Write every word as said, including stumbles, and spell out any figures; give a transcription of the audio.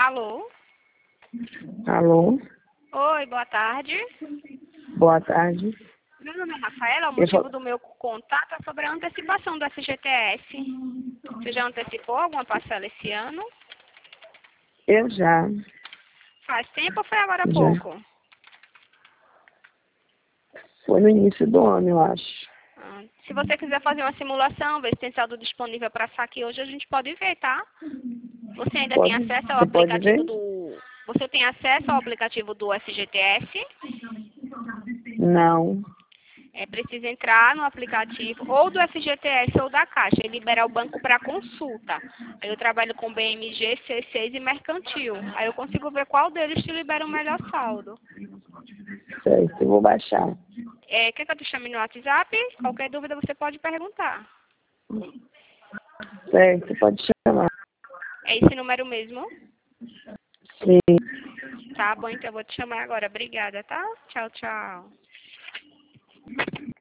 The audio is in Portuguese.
Alô? Alô? Oi, boa tarde. Boa tarde. Meu nome é Rafaela, o Eu motivo vou- do meu contato é sobre a antecipação do F G T S. Você já antecipou alguma parcela esse ano? Eu já, Faz tempo ou foi agora há já. pouco? Foi no início do ano, eu acho. Ah, se você quiser fazer uma simulação, ver se tem saldo disponível para saque hoje, a gente pode ver, tá? Você ainda tem Pode, acesso ao você pode aplicativo ver? do... Você tem acesso ao aplicativo do F G T S? Não. É preciso entrar no aplicativo ou do F G T S ou da Caixa e liberar o banco para consulta. Aí eu trabalho com B M G, C seis e Mercantil. Aí eu consigo ver qual deles te libera o melhor saldo. Certo, eu vou baixar. É, quer que eu te chame no WhatsApp? Qualquer dúvida você pode perguntar. Certo, pode chamar. É esse número mesmo? Sim. Tá bom, então eu vou te chamar agora. Obrigada, tá? Tchau, tchau.